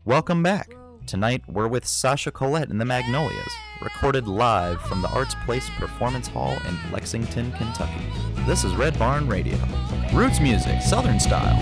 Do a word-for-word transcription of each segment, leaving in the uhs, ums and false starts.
Welcome back. Tonight we're with Sasha Collette and the Magnolias, recorded live from the Arts Place Performance Hall in Lexington, Kentucky. This is Red Barn Radio. Roots music, Southern style.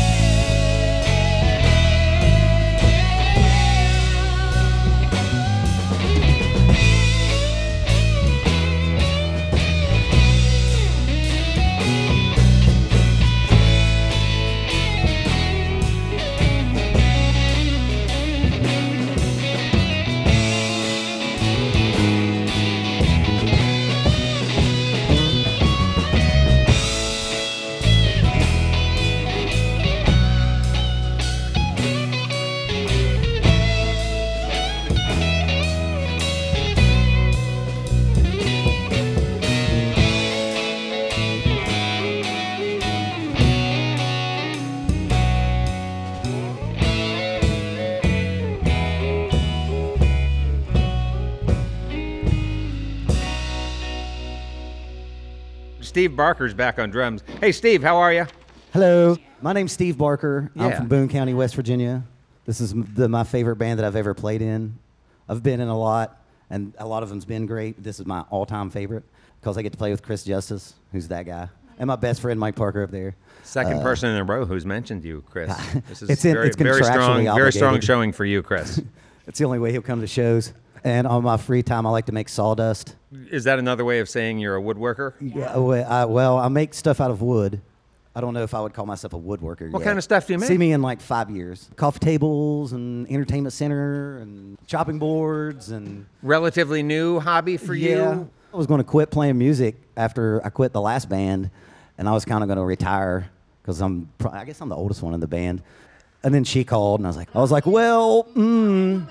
Steve Barker's back on drums. Hey, Steve, how are you? Hello. My name's Steve Barker. Yeah. I'm from Boone County, West Virginia. This is m- the, my favorite band that I've ever played in. I've been in a lot, and a lot of them's been great. This is my all-time favorite because I get to play with Chris Justice, who's that guy, and my best friend Mike Parker up there. Second Uh, person in a row who's mentioned you, Chris. This is It's in- very, it's very strong, contractually very strong obligated. showing for you, Chris. It's the only way he'll come to shows. And on my free time, I like to make sawdust. Is that another way of saying you're a woodworker? Yeah, well, I, well, I make stuff out of wood. I don't know if I would call myself a woodworker What yet. kind of stuff do you make? See me in like five years. Coffee tables and entertainment center and chopping boards and... Relatively new hobby for yeah. you? I was going to quit playing music after I quit the last band, and I was kind of going to retire because I'm, pro- I guess I'm the oldest one in the band. And then she called, and I was like, I was like, well, mm,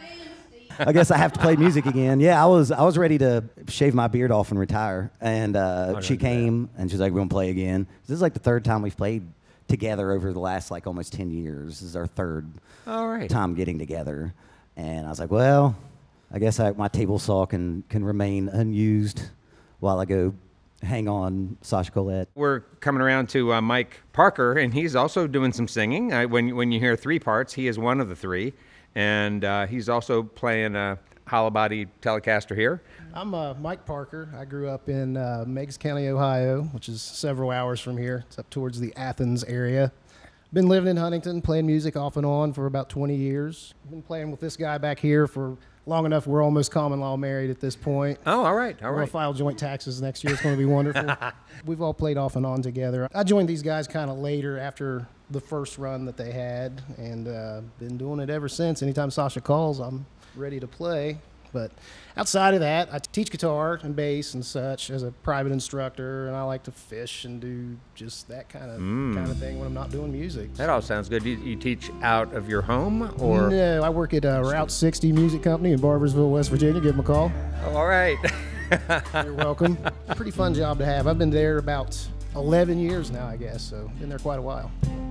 I guess I have to play music again. Yeah, I was, I was ready to shave my beard off and retire, and uh, she came, and she's like, we're gonna play again. This is like the third time we've played together over the last like almost ten years. This is our third All right. time getting together, and I was like, well, I guess I, my table saw can can remain unused while I go hang on Sasha Collette. We're coming around to uh, Mike Parker, and he's also doing some singing. Uh, when, when you hear three parts, he is one of the three. And uh, he's also playing a hollow body Telecaster here. I'm uh, Mike Parker. I grew up in uh, Meigs County, Ohio, which is several hours from here. It's up towards the Athens area. Been living in Huntington, playing music off and on for about twenty years. Been playing with this guy back here for long enough. We're almost common law married at this point. Oh, all right, all We're going right. to file joint taxes next year. It's going to be wonderful. We've all played off and on together. I joined these guys kind of later after the first run that they had, and uh, been doing it ever since. Anytime Sasha calls, I'm ready to play. But outside of that, I teach guitar and bass and such as a private instructor, and I like to fish and do just that kind of Mm. kind of thing when I'm not doing music. That all sounds good. You, you teach out of your home, or? No, I work at uh, Route sixty Music Company in Barbersville, West Virginia. Give them a call. Oh, all right. You're welcome. Pretty fun job to have. I've been there about eleven years now, I guess, so been there quite a while.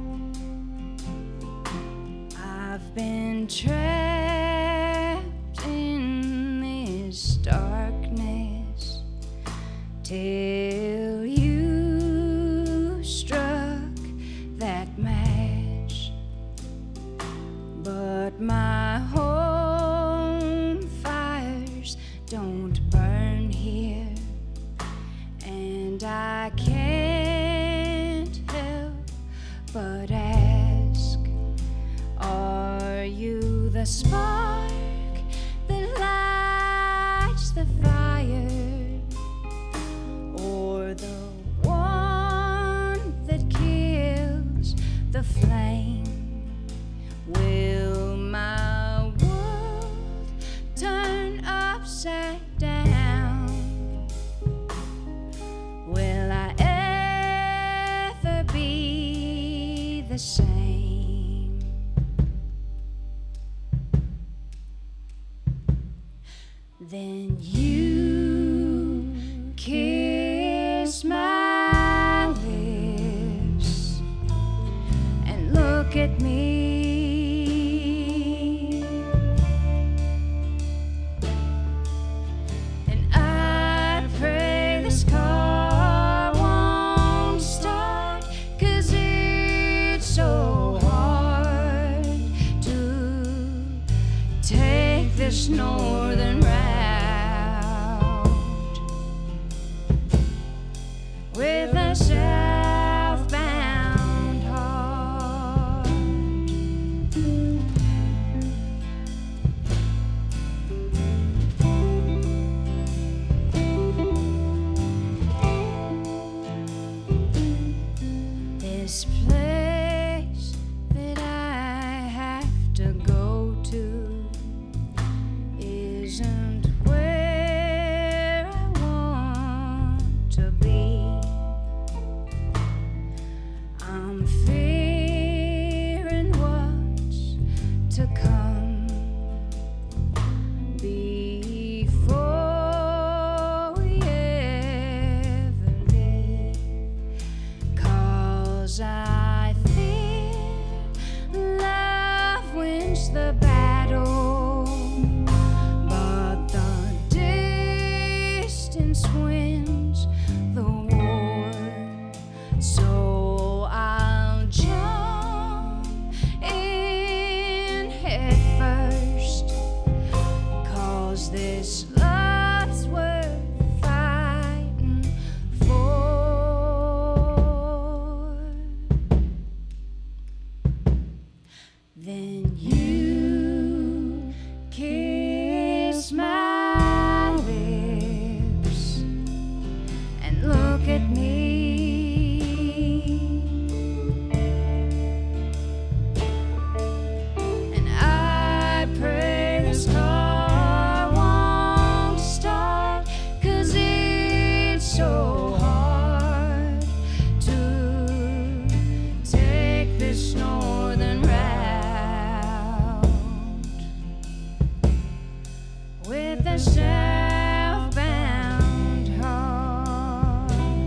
I've been trapped in this darkness till you struck that match. But my home fires don't burn here, and I can't help but ask, are you the spark that lights the fire, or the one that kills the flame? Will my world turn upside down? Will I ever be the same? Then you kiss my lips and look at me. And I pray this car won't start, 'cause it's so hard to this northern route with a southbound heart. This place that I have to go to isn't where I want to be. I'm fearing what's to come before we ever live. 'Cause I fear love wins the battle, but the distance wins the war. So I'll jump in head first, 'cause this love's worth fighting for. Then you kiss my lips and look at me, and I pray this car won't start, 'cause it's so hard to take this northern route with a southbound heart.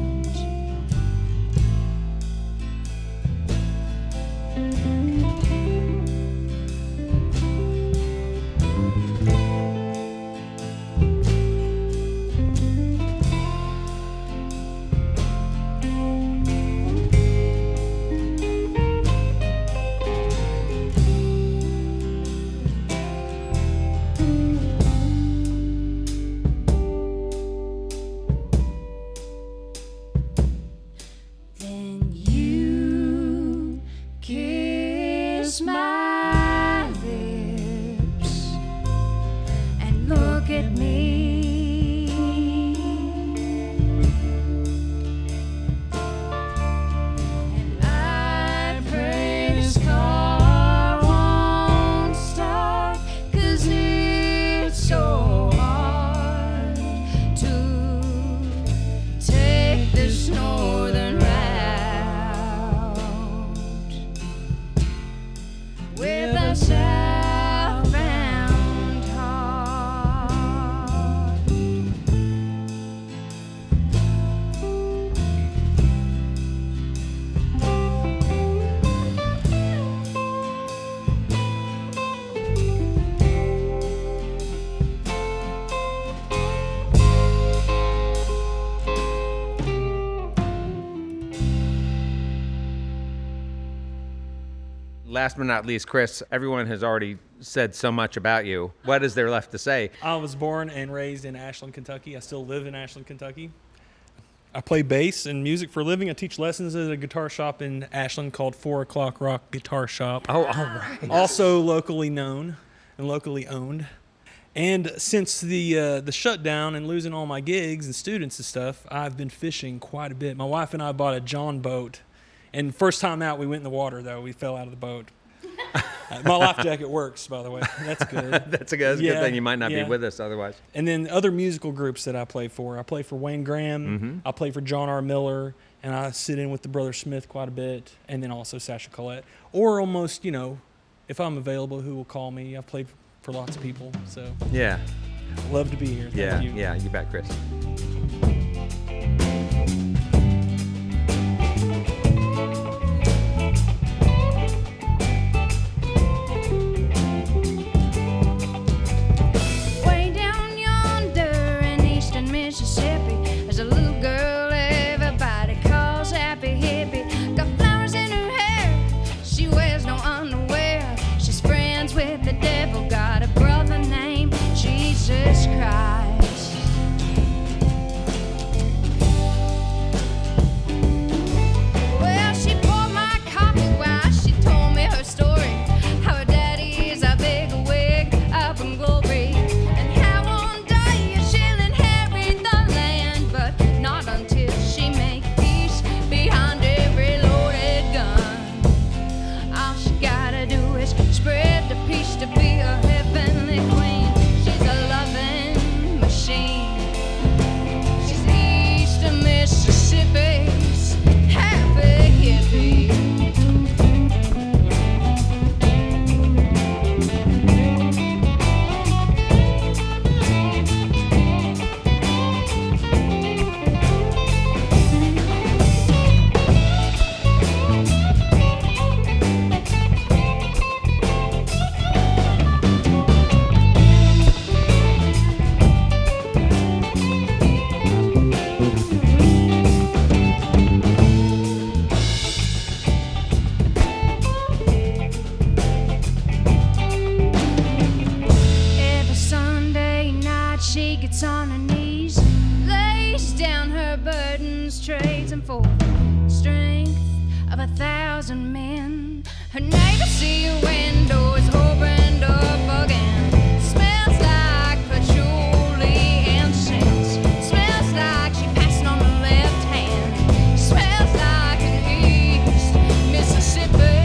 Then you kiss my lips and look at me, and I pray this car won't start, 'cause it's so hard to take this northern route with a southbound heart. Last but not least, Chris, everyone has already said so much about you. What is there left to say? I was born and raised in Ashland, Kentucky. I still live in Ashland, Kentucky. I play bass and music for a living. I teach lessons at a guitar shop in Ashland called Four O'Clock Rock Guitar Shop. Oh, all right. Also locally known and locally owned. And since the uh, the shutdown and losing all my gigs and students and stuff, I've been fishing quite a bit. My wife and I bought a John boat. And first time out, we went in the water, though. We fell out of the boat. Uh, my life jacket works, by the way. That's good. That's a, good, that's a Yeah, good thing. You might not yeah. be with us otherwise. And then other musical groups that I play for. I play for Wayne Graham. Mm-hmm. I play for John R. Miller. And I sit in with the Brother Smith quite a bit. And then also Sasha Collette. Or almost, you know, if I'm available, who will call me. I've played for lots of people. So Yeah. love to be here. Thank Yeah. you. Yeah. You bet, Chris. Way down yonder in eastern Mississippi, there's a little girl everybody calls Happy Hippie. Got flowers in her hair, she wears no underwear. She's friends with the devil, got a brother named a thousand men. Her neighbors see her windows opened up again. Smells like patchouli and scent. Smells like she passed on the left hand. Smells like an East Mississippi.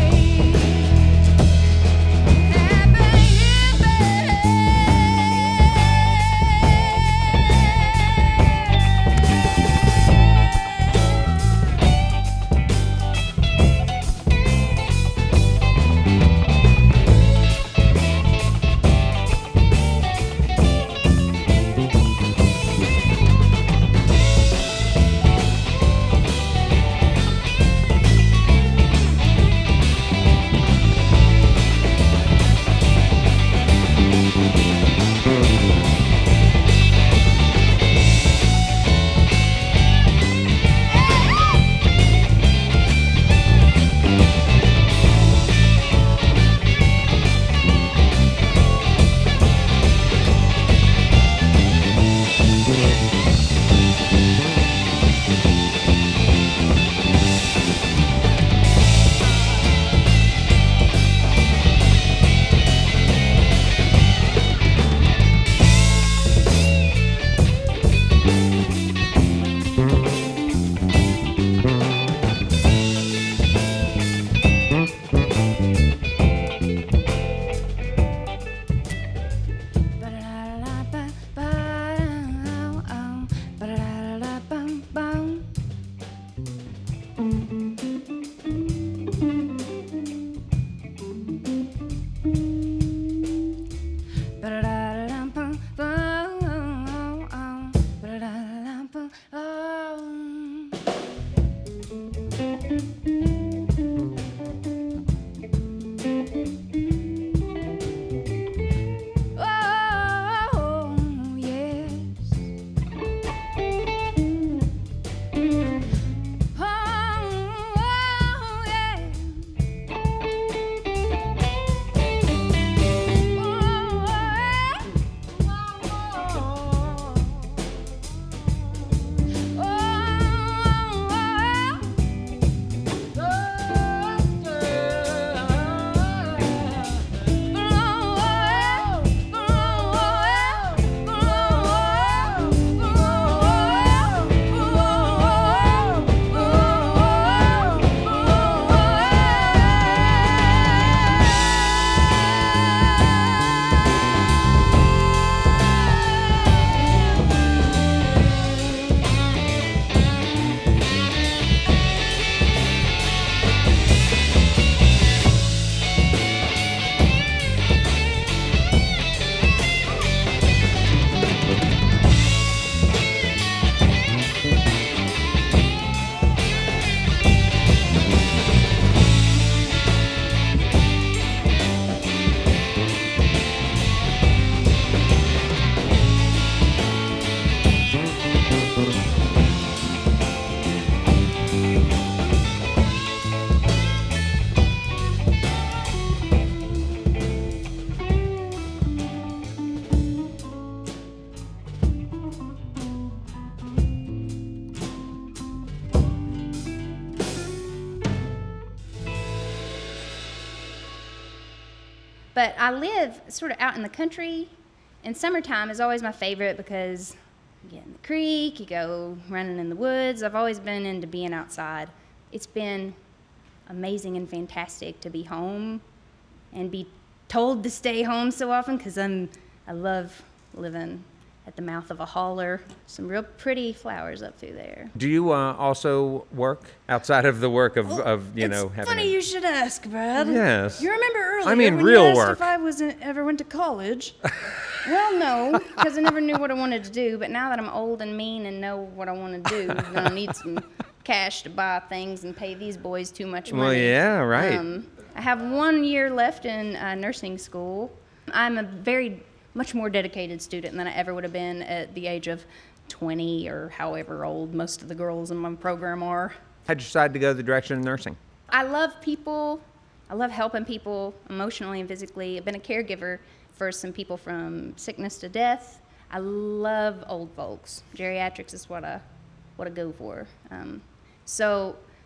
But I live sort of out in the country, and summertime is always my favorite because you get in the creek, you go running in the woods. I've always been into being outside. It's been amazing and fantastic to be home and be told to stay home so often because I'm I love living at the mouth of a holler. Some real pretty flowers up through there. Do you uh, also work outside of the work of, of you it's know, having funny a- you should ask, Brad. Yes. You remember earlier I mean when real you asked work. if I was in, ever went to college? Well, no, because I never knew what I wanted to do. But now that I'm old and mean and know what I want to do, then I need some cash to buy things and pay these boys too much money. Well, yeah, right. Um, I have one year left in uh, nursing school. I'm a very much more dedicated student than I ever would have been at the age of twenty or however old most of the girls in my program are. How'd you decide to go the direction of nursing? I love people. I love helping people emotionally and physically. I've been a caregiver for some people from sickness to death. I love old folks. Geriatrics is what I what I go for. Um, so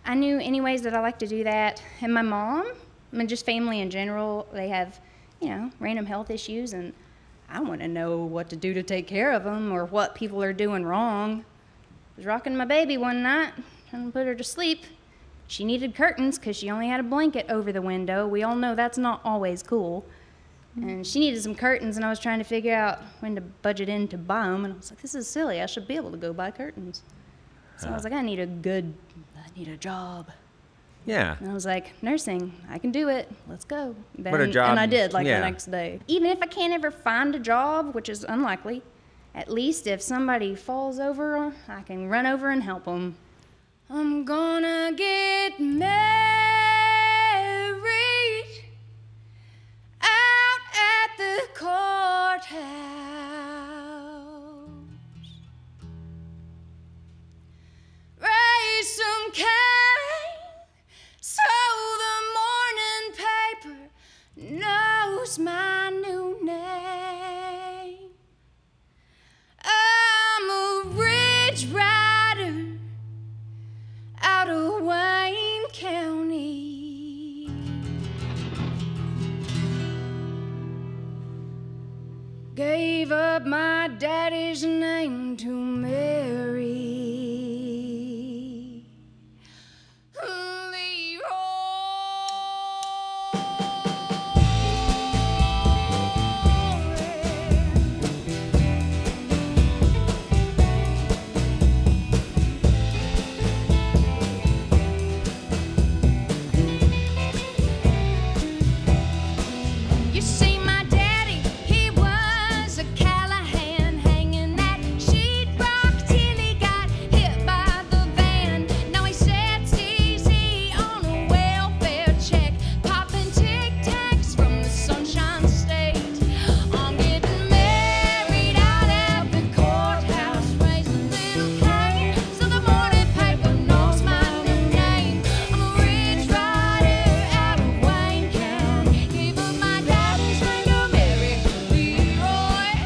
I knew anyways that I like to do that. And my mom, I mean, just family in general, they have, you know, random health issues, and I want to know what to do to take care of them or what people are doing wrong. I was rocking my baby one night, trying to put her to sleep. She needed curtains because she only had a blanket over the window. We all know that's not always cool. And she needed some curtains, and I was trying to figure out when to budget in to buy them. And I was like, this is silly. I should be able to go buy curtains. So I was like, I need a good, I need a job. Yeah. And I was like, nursing, I can do it. Let's go. Then, What a job. And I did, like Yeah. the next day. Even if I can't ever find a job, which is unlikely, at least if somebody falls over, I can run over and help them. I'm gonna get married out at the courthouse. Raise some cane so the morning paper knows my new name. I'm a ridge rider out of Wayne County. Gave up my daddy's name to marry You see, my daddy, he was a Callahan, hanging that sheetrock till he got hit by the van. Now he sits easy on a welfare check, popping Tic Tacs from the Sunshine State. I'm getting married out at the courthouse, raising little Cain, so the morning paper knows my new name. I'm a ridge rider out of Wayne County. Gave up my daddy's ring to marry Leroy.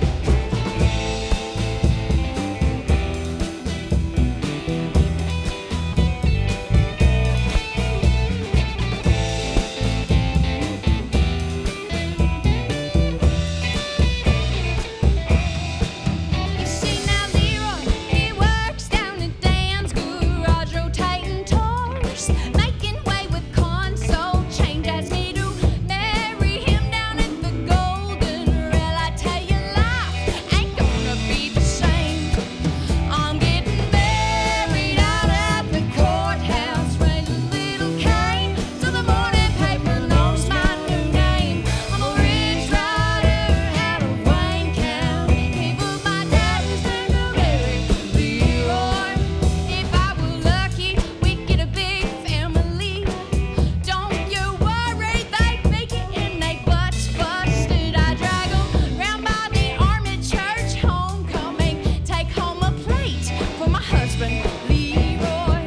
You see now Leroy, he works down at Dan's garage, rotating tours, making way with console change. Asked me to marry him down at the Golden Rail. I tell you, life ain't gonna be the same. I'm getting married out at the courthouse, raising little Cain, so the morning paper knows my new name. I'm a ridge rider out of Wayne County. Gave up my daddy's name to marry Leroy. If I were lucky, we'd get a big family. Don't you worry, they'd make it in they butts busted. I drag 'em round by the army church homecoming, take home a plate for my husband Leroy.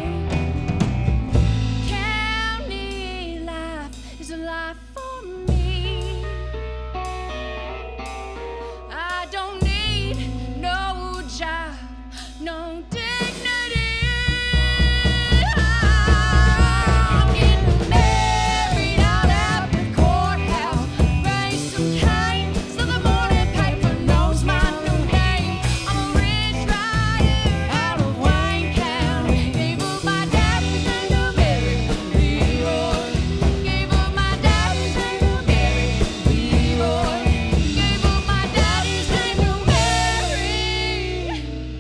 County life is a life for me. I don't need no job, no dignity. I'm getting married out at the courthouse, raise some Cain, so the morning paper knows my new name. I'm a ridge rider out of Wayne County. Gave up my daddy's name to marry Leroy. Gave up my daddy's name to marry Leroy. Gave up my daddy's name to marry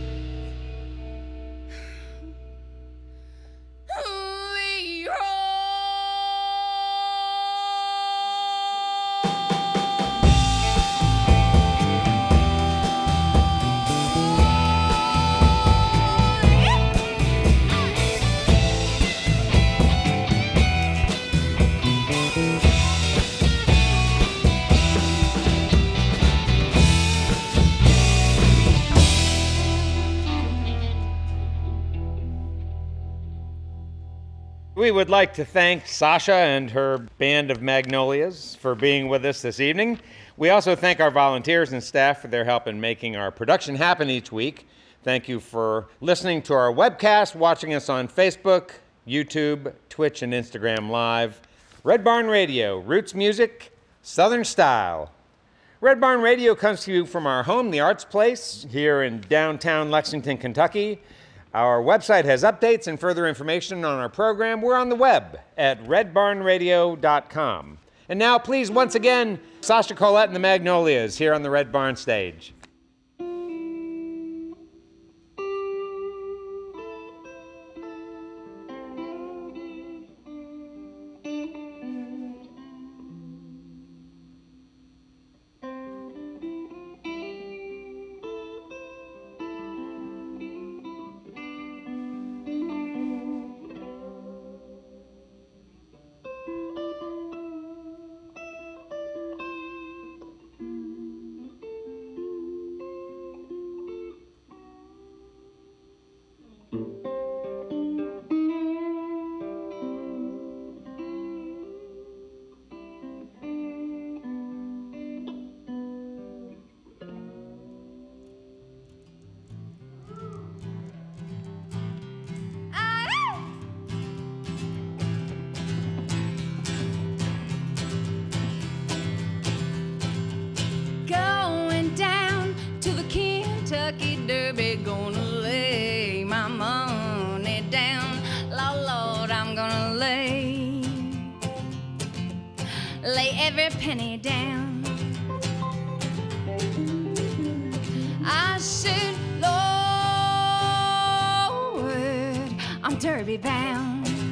We would like to thank Sasha and her band of Magnolias for being with us this evening. We also thank our volunteers and staff for their help in making our production happen each week. Thank you for listening to our webcast, watching us on Facebook, YouTube, Twitch, and Instagram Live. Red Barn Radio, roots music, Southern style. Red Barn Radio comes to you from our home, the Arts Place, here in downtown Lexington, Kentucky. Our website has updates and further information on our program. We're on the web at red barn radio dot com. And now, please, once again, Sasha Collette and the Magnolias here on the Red Barn stage. Going down to the Kentucky Derby, gonna lay my money down. Lord, Lord, I'm gonna lay, lay every penny down. I said, Lord, I'm Derby bound.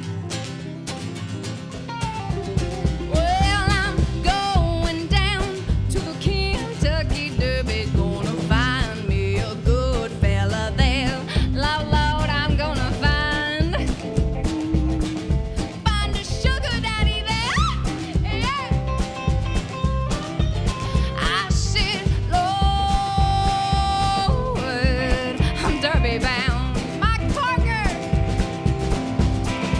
Well, I'm going down to the Kentucky Derby, gonna find me a good fella there. Lord, Lord, I'm gonna find, find a sugar daddy there. Yeah. I said, Lord, I'm Derby bound. Mike Parker.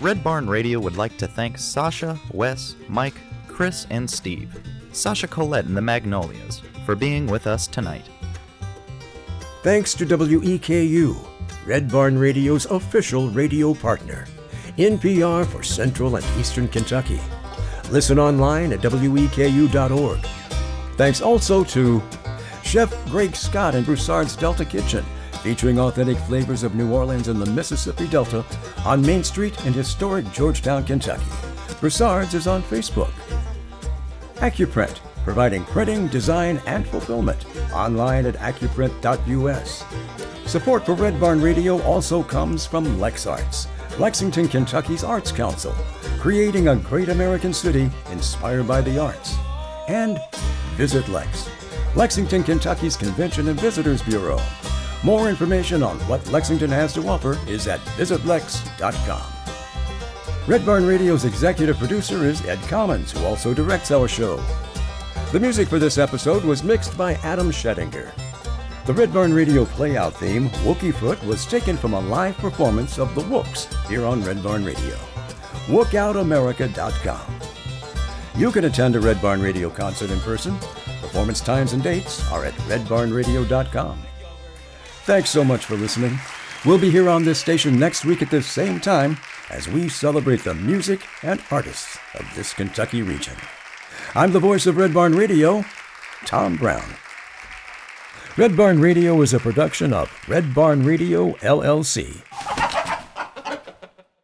Red Barn Radio would like to thank Sasha, Wes, Mike, Chris, and Steve, Sasha Collette and the Magnolias, for being with us tonight. Thanks to W E K U, Red Barn Radio's official radio partner. N P R for Central and Eastern Kentucky. Listen online at W E K U dot org. Thanks also to Chef Greg Scott and Broussard's Delta Kitchen, featuring authentic flavors of New Orleans and the Mississippi Delta on Main Street in historic Georgetown, Kentucky. Broussard's is on Facebook. Accuprint, providing printing, design, and fulfillment. Online at accuprint dot U S. Support for Red Barn Radio also comes from LexArts, Lexington, Kentucky's Arts Council, creating a great American city inspired by the arts. And Visit Lex, Lexington, Kentucky's Convention and Visitors Bureau. More information on what Lexington has to offer is at visit lex dot com. Red Barn Radio's executive producer is Ed Commons, who also directs our show. The music for this episode was mixed by Adam Schettinger. The Red Barn Radio playout theme, Wookie Foot, was taken from a live performance of the Wooks here on Red Barn Radio. wook out america dot com. You can attend a Red Barn Radio concert in person. Performance times and dates are at red barn radio dot com. Thanks so much for listening. We'll be here on this station next week at this same time as we celebrate the music and artists of this Kentucky region. I'm the voice of Red Barn Radio, Tom Brown. Red Barn Radio is a production of Red Barn Radio, L L C.